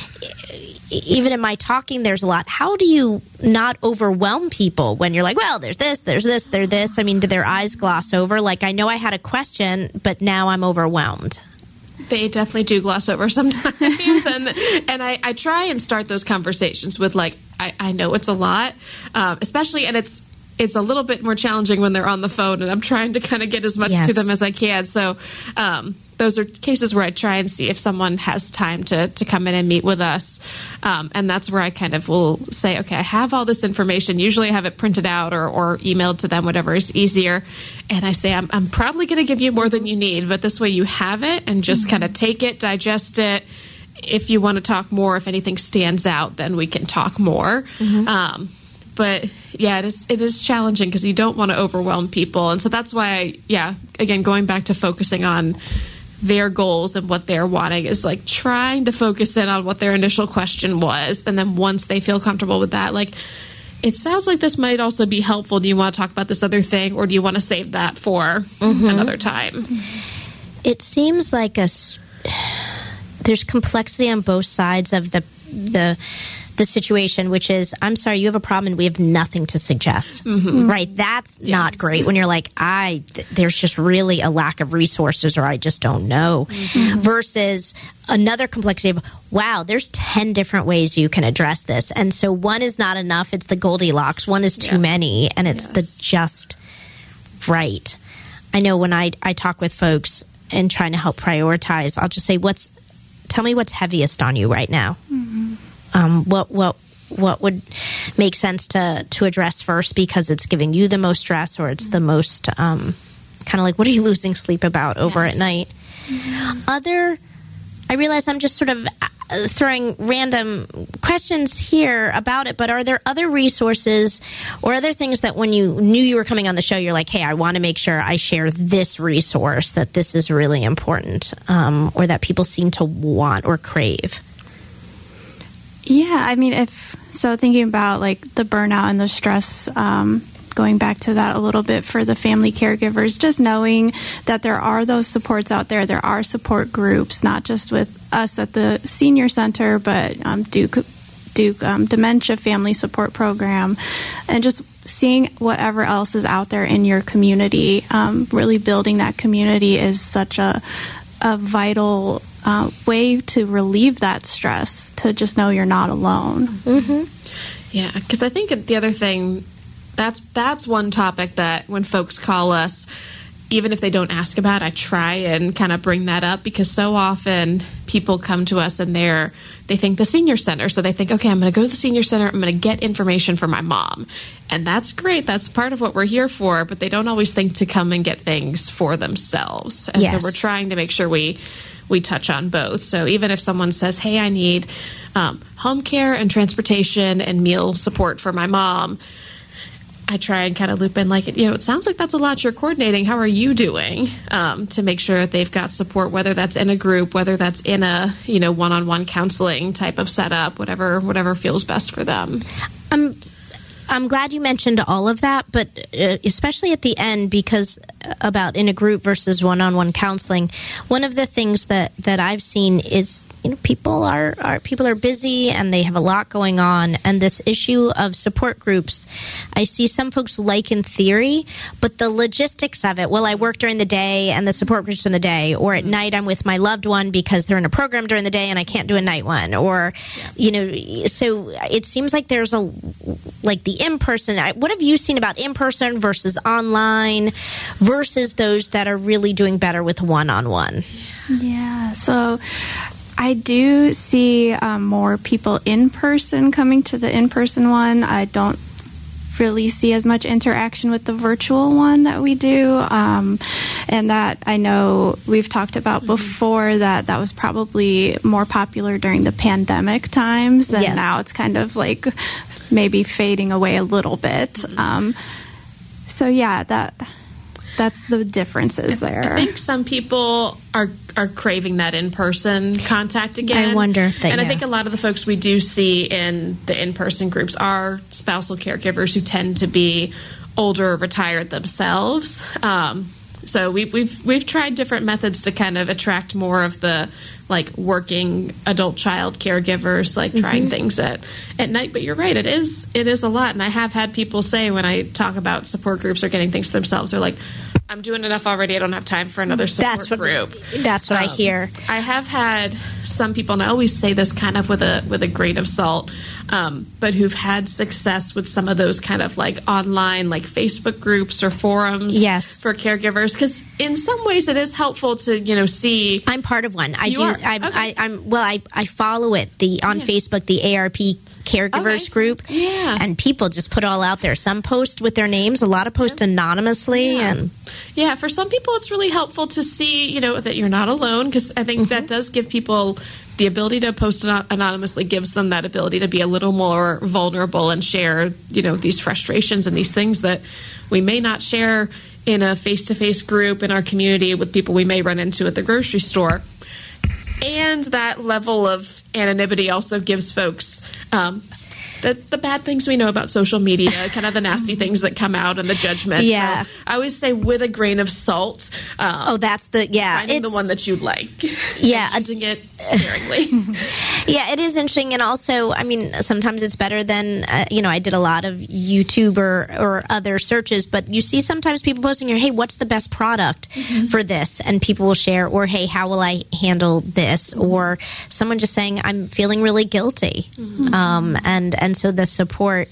even in my talking, there's a lot. How do you not overwhelm people when you're like, well, there's this, there's this, there's this? I mean, do their eyes gloss over? Like, I know I had a question, but now I'm overwhelmed. They definitely do gloss over sometimes. and and I, I try and start those conversations with, like, I, I know it's a lot, um, especially, and it's it's a little bit more challenging when they're on the phone, and I'm trying to kind of get as much yes. to them as I can. So um, those are cases where I try and see if someone has time to, to come in and meet with us. Um, and that's where I kind of will say, okay, I have all this information. Usually I have it printed out or, or emailed to them, whatever is easier. And I say, I'm, I'm probably going to give you more than you need, but this way you have it and just mm-hmm. kind of take it, digest it. If you want to talk more, if anything stands out, then we can talk more. Mm-hmm. Um, But yeah, it is it is challenging because you don't want to overwhelm people. And so that's why, I, yeah, again, going back to focusing on their goals and what they're wanting is like trying to focus in on what their initial question was. And then once they feel comfortable with that, like, it sounds like this might also be helpful. Do you want to talk about this other thing, or do you want to save that for mm-hmm. another time? It seems like a, there's complexity on both sides of the the the situation, which is, I'm sorry, you have a problem and we have nothing to suggest. Mm-hmm. Right? That's yes. not great when you're like, I, th- there's just really a lack of resources, or I just don't know. Mm-hmm. Versus another complexity of, wow, there's ten different ways you can address this. And so one is not enough. It's the Goldilocks. One is too yeah. many. And it's yes. the just right. I know when I, I talk with folks and trying to help prioritize, I'll just say, what's, tell me what's heaviest on you right now. Mm-hmm. Um, what what what would make sense to, to address first, because it's giving you the most stress, or it's mm-hmm. the most um, kind of like, what are you losing sleep about over yes. at night? Mm-hmm. Other, I realize I'm just sort of throwing random questions here about it, but are there other resources or other things that when you knew you were coming on the show, you're like, hey, I want to make sure I share this resource, that this is really important, um, or that people seem to want or crave? Yeah, I mean, if so, thinking about like the burnout and the stress, um, going back to that a little bit for the family caregivers, just knowing that there are those supports out there. There are support groups, not just with us at the senior center, but um, Duke Duke um, Dementia Family Support Program, and just seeing whatever else is out there in your community. Um, really building that community is such a a vital Uh, way to relieve that stress, to just know you're not alone. Mm-hmm. Yeah, because I think the other thing, that's that's one topic that when folks call us, even if they don't ask about, I try and kind of bring that up, because so often people come to us and they're they think the senior center, so they think, okay, I'm going to go to the senior center, I'm going to get information for my mom, and that's great, that's part of what we're here for, but they don't always think to come and get things for themselves, and yes. so we're trying to make sure we we touch on both. So even if someone says, hey, I need um, home care and transportation and meal support for my mom. I try and kind of loop in like, you know, it sounds like that's a lot you're coordinating. How are you doing um, to make sure that they've got support, whether that's in a group, whether that's in a, you know, one-on-one counseling type of setup, whatever, whatever feels best for them. Um, I'm glad you mentioned all of that, but uh, especially at the end, because about in a group versus one-on-one counseling, one of the things that, that I've seen is, you know, people are, are people are busy and they have a lot going on, and this issue of support groups, I see some folks like in theory, but the logistics of it, well, I work during the day and the support groups in the day, or at night I'm with my loved one because they're in a program during the day and I can't do a night one, or, yeah. you know, so it seems like there's a, like the in-person, what have you seen about in-person versus online versus those that are really doing better with one-on-one? Yeah, so I do see um, more people in person coming to the in-person one. I don't really see as much interaction with the virtual one that we do. Um, and that I know we've talked about mm-hmm. before that that was probably more popular during the pandemic times. And yes. now it's kind of like maybe fading away a little bit. Mm-hmm. Um, so yeah, that that's the differences there. I think some people are are craving that in-person contact again. I wonder if they And yeah. I think a lot of the folks we do see in the in-person groups are spousal caregivers who tend to be older or retired themselves. Um, so we've we've we've tried different methods to kind of attract more of the like working adult child caregivers, like trying mm-hmm. things at, at night. But you're right, it is it is a lot. And I have had people say when I talk about support groups or getting things to themselves, they're like, I'm doing enough already. I don't have time for another support that's what, group. That's what um, I hear. I have had some people, and I always say this kind of with a with a grain of salt, um, but who've had success with some of those kind of like online, like Facebook groups or forums yes. for caregivers. Because in some ways, it is helpful to you know see. I'm part of one. I you do. Are. I'm, okay. I, I'm well. I I follow it. The on yeah. Facebook, the A R P caregivers okay. group. Yeah. And people just put all out there. Some post with their names. A lot of post anonymously. Yeah. And yeah, for some people, it's really helpful to see, you know, that you're not alone, because I think mm-hmm. that does give people the ability to post anonymously, gives them that ability to be a little more vulnerable and share, you know, these frustrations and these things that we may not share in a face-to-face group in our community with people we may run into at the grocery store. And that level of anonymity also gives folks um, the, the bad things we know about social media, kind of the nasty things that come out and the judgment. Yeah. So I always say with a grain of salt. Um, oh, that's the, yeah. Finding it's, the one that you like. Yeah. And using it sparingly. Yeah, it is interesting. And also, I mean, sometimes it's better than, uh, you know, I did a lot of YouTube or, or other searches, but you see sometimes people posting here, hey, what's the best product mm-hmm. for this? And people will share, or hey, how will I handle this? Mm-hmm. Or someone just saying, I'm feeling really guilty. Mm-hmm. Um, and, and so the support.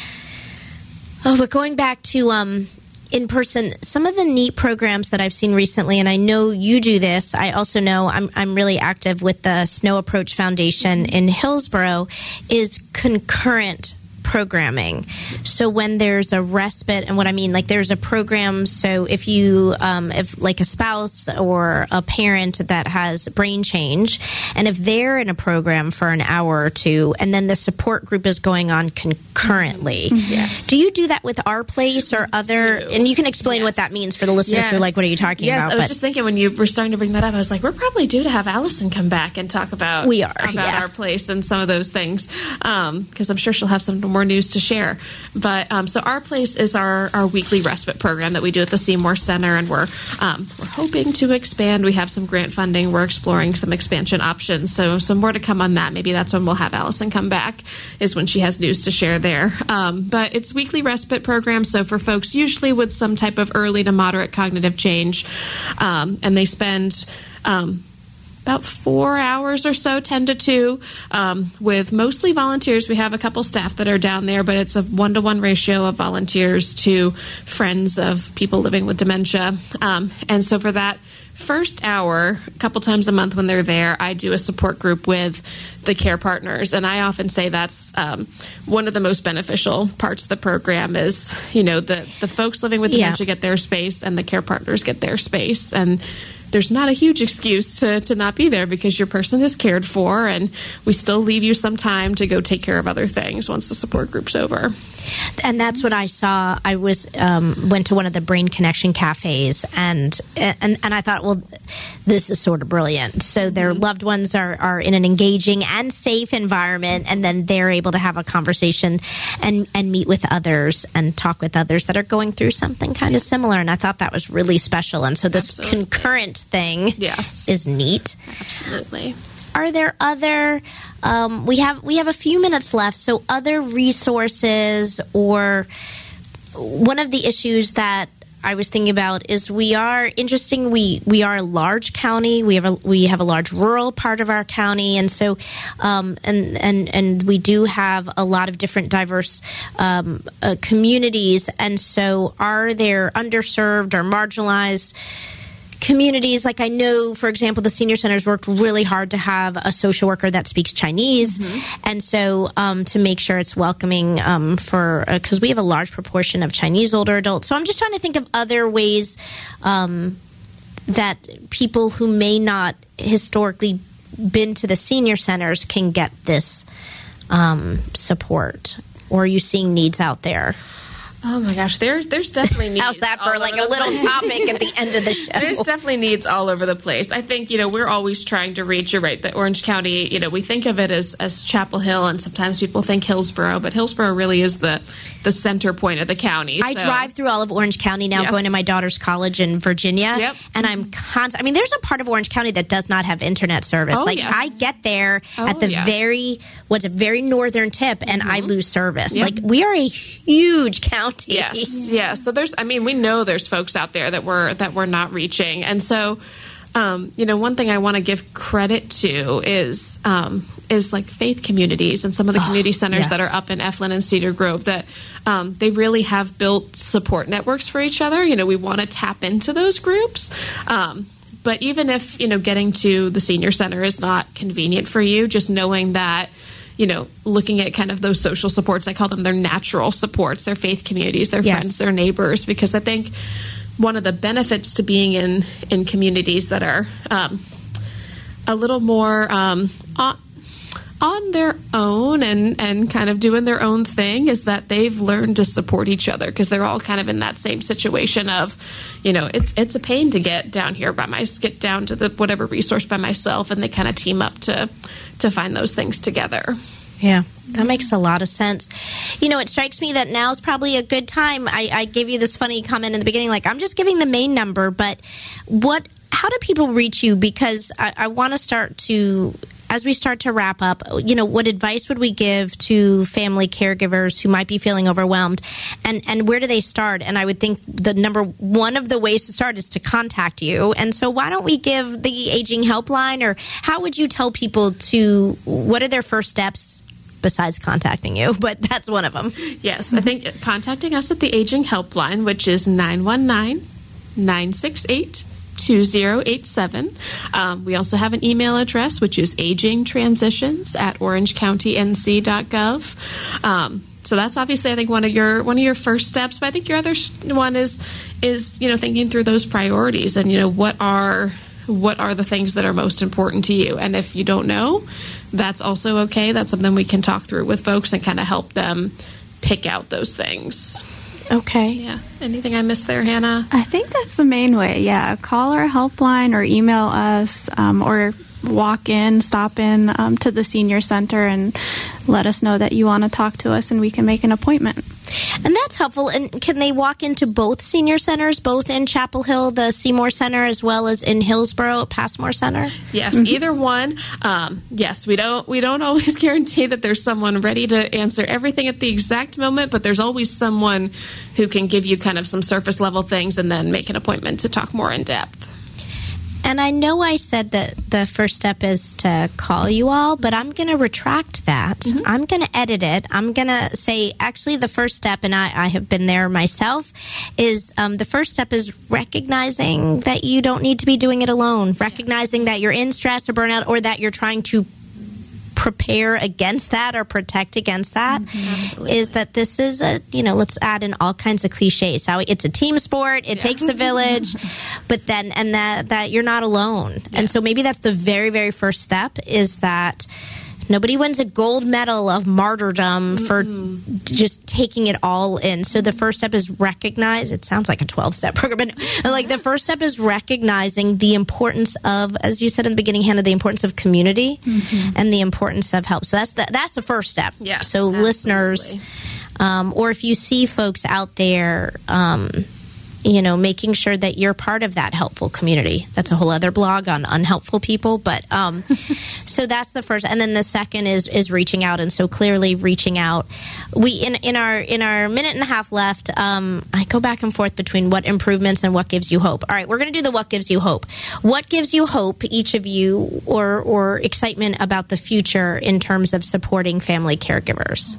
Oh, but going back to um, in person, some of the neat programs that I've seen recently, and I know you do this. I also know I'm I'm really active with the Snow Approach Foundation in Hillsborough, is concurrent programming. So when there's a respite, and what I mean, like there's a program, so if you, um, if like a spouse or a parent that has brain change, and if they're in a program for an hour or two, and then the support group is going on concurrently. Yes. Do you do that with Our Place or other, and you can explain yes. what that means for the listeners yes. who are like, what are you talking yes, about? I was but, just thinking when you were starting to bring that up, I was like, we're probably due to have Allison come back and talk about, we are, about yeah. Our Place and some of those things, because um, I'm sure she'll have some more news to share. But um, so Our Place is our, our weekly respite program that we do at the Seymour Center, and we're um, we're hoping to expand. We have some grant funding. We're exploring some expansion options. So some more to come on that. Maybe that's when we'll have Allison come back, is when she has news to share there. Um, but it's weekly respite program. So for folks usually with some type of early to moderate cognitive change, um, and they spend um, about four hours or so, ten to two, um, with mostly volunteers. We have a couple staff that are down there, but it's a one-to-one ratio of volunteers to friends of people living with dementia. Um, and so for that first hour, a couple times a month when they're there, I do a support group with the care partners. And I often say that's um, one of the most beneficial parts of the program is, you know, the, the folks living with dementia yeah. get their space and the care partners get their space. And there's not a huge excuse to, to not be there because your person is cared for, and we still leave you some time to go take care of other things once the support group's over. And that's what I saw. I was um, went to one of the Brain Connection cafes, and and and I thought, well, this is sort of brilliant. So their mm-hmm. loved ones are, are in an engaging and safe environment, and then they're able to have a conversation and, and meet with others and talk with others that are going through something kind of similar. And I thought that was really special. And so this Absolutely. concurrent thing yes. is neat. Absolutely. Are there other, um, we have we have a few minutes left, so other resources, or one of the issues that I was thinking about is we are interesting. We we are a large county. We have a we have a large rural part of our county, and so um, and and and we do have a lot of different diverse um, uh, communities. And so, are there underserved or marginalized communities? Like, I know, for example, the senior centers worked really hard to have a social worker that speaks Chinese, mm-hmm. and so um, to make sure it's welcoming um, for, because uh, we have a large proportion of Chinese older adults. So I'm just trying to think of other ways um, that people who may not historically been to the senior centers can get this um, support. Or are you seeing needs out there? Oh my gosh, there's there's definitely needs. How's that for like a little topic at the end of the show? There's definitely needs all over the place. I think, you know, we're always trying to reach, you're right, that Orange County, you know, we think of it as, as Chapel Hill, and sometimes people think Hillsborough, but Hillsborough really is the, the center point of the county. I so. drive through all of Orange County now, yes. going to my daughter's college in Virginia, yep. and I'm constant. I mean, there's a part of Orange County that does not have internet service. Oh, like, yes. I get there oh, at the yes. very, what's a very northern tip, and mm-hmm. I lose service. Yep. Like, we are a huge county. Yes. Yeah, so there's, I mean, we know there's folks out there that we're that we're not reaching, and so, um, you know, one thing I want to give credit to is um, is like faith communities and some of the oh, community centers yes. that are up in Eflin and Cedar Grove that um, they really have built support networks for each other. You know, we want to tap into those groups. Um, but even if, you know, getting to the senior center is not convenient for you, just knowing that, you know, looking at kind of those social supports, I call them their natural supports, their faith communities, their yes. friends, their neighbors, because I think one of the benefits to being in, in communities that are um, a little more um, on, on their own and, and kind of doing their own thing is that they've learned to support each other, because they're all kind of in that same situation of, you know, it's it's a pain to get down here by my get down to the whatever resource by myself, and they kind of team up to to find those things together. Yeah, that makes a lot of sense. You know, it strikes me that now is probably a good time. I, I gave you this funny comment in the beginning, like, I'm just giving the main number, but what? How do people reach you? Because I, I want to start to, as we start to wrap up, you know, what advice would we give to family caregivers who might be feeling overwhelmed, and, and where do they start? And I would think the number one of the ways to start is to contact you. And so why don't we give the Aging Helpline, or how would you tell people to, what are their first steps besides contacting you? But that's one of them. Yes, I think contacting us at the Aging Helpline, which is nine one nine, nine six eight, two zero eight seven. Um, we also have an email address, which is aging transitions at orange county n c dot gov. Um, so that's obviously, I think, one of your one of your first steps. But I think your other one is is you know thinking through those priorities and you know what are what are the things that are most important to you. And if you don't know, that's also okay. That's something we can talk through with folks and kind of help them pick out those things. Okay. Yeah. Anything I missed there, Hannah? I think that's the main way. Yeah. Call our helpline or email us um, or walk in, stop in um, to the senior center and let us know that you want to talk to us and we can make an appointment. And that's helpful. And can they walk into both senior centers, both in Chapel Hill, the Seymour Center, as well as in Hillsborough at Passmore Center? Yes, mm-hmm. either one. Um, yes, we don't we don't always guarantee that there's someone ready to answer everything at the exact moment, but there's always someone who can give you kind of some surface level things and then make an appointment to talk more in depth. And I know I said that the first step is to call you all, but I'm going to retract that. Mm-hmm. I'm going to edit it. I'm going to say, actually, the first step, and I, I have been there myself, is um, the first step is recognizing that you don't need to be doing it alone, recognizing yes. that you're in stress or burnout, or that you're trying to prepare against that or protect against that mm-hmm. is that this is a, you know, let's add in all kinds of cliches. How it's a team sport, it yes. takes a village, but then, and that, that you're not alone. Yes. And so maybe that's the very, very first step is that nobody wins a gold medal of martyrdom mm-hmm. for just taking it all in. So the first step is recognize. It sounds like a twelve-step program, but like the first step is recognizing the importance of, as you said in the beginning, Hannah, the importance of community mm-hmm. and the importance of help. So that's the, that's the first step. Yes, so absolutely. Listeners, um, or if you see folks out there, um, you know, making sure that you're part of that helpful community. That's a whole other blog on unhelpful people. But um, so that's the first. And then the second is is reaching out. And so clearly reaching out. We in, in our in our minute and a half left, um, I go back and forth between what improvements and what gives you hope. All right, we're going to do the what gives you hope. What gives you hope, each of you, or or excitement about the future in terms of supporting family caregivers?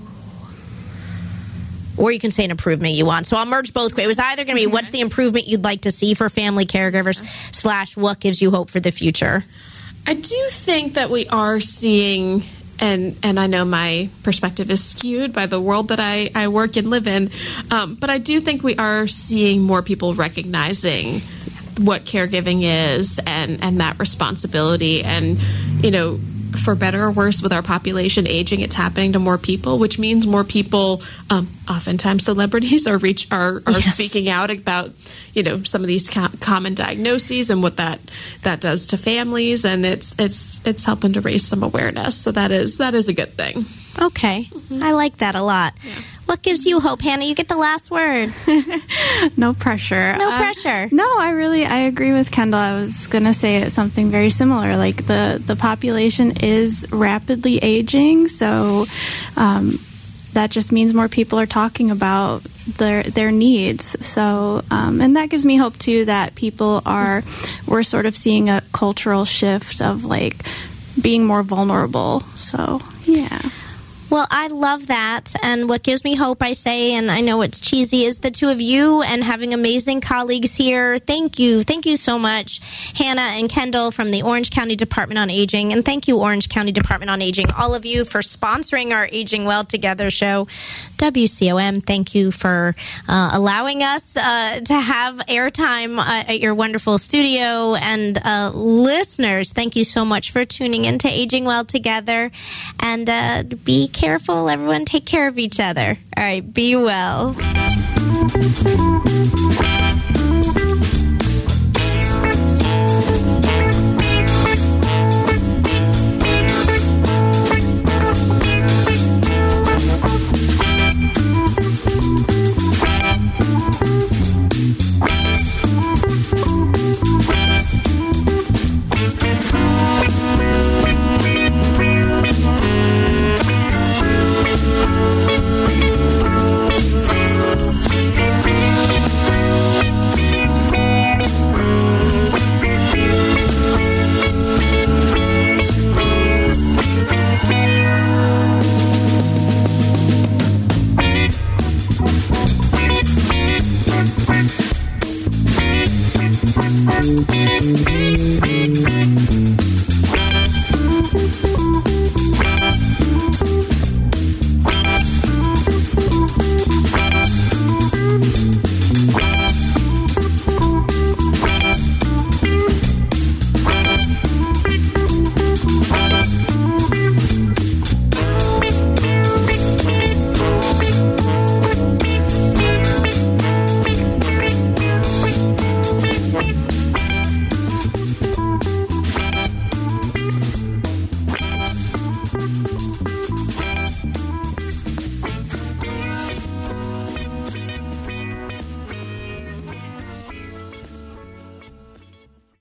Or you can say an improvement you want. So I'll merge both. It was either going to be what's the improvement you'd like to see for family caregivers slash what gives you hope for the future. I do think that we are seeing, and and I know my perspective is skewed by the world that I, I work and live in, um, but I do think we are seeing more people recognizing what caregiving is and, and that responsibility. And, you know, for better or worse, with our population aging, it's happening to more people, which means more people, um, oftentimes celebrities, are reach are, are yes. speaking out about, you know, some of these co- common diagnoses and what that that does to families, and it's it's it's helping to raise some awareness. So that is that is a good thing. Okay, mm-hmm. I like that a lot. Yeah. What gives you hope, Hannah? You get the last word. No pressure. No uh, pressure. No, I really, I agree with Kendall. I was going to say something very similar. Like the, the population is rapidly aging, so um, that just means more people are talking about their their needs. So, um, and that gives me hope too that people are, we're sort of seeing a cultural shift of like being more vulnerable. So, yeah. Well, I love that. And what gives me hope, I say, and I know it's cheesy, is the two of you and having amazing colleagues here. Thank you. Thank you so much, Hannah and Kendall from the Orange County Department on Aging. And thank you, Orange County Department on Aging, all of you for sponsoring our Aging Well Together show. W C O M, thank you for uh, allowing us uh, to have airtime uh, at your wonderful studio. And uh, listeners, thank you so much for tuning in to Aging Well Together. And uh, be careful, everyone. Take care of each other. All right, be well.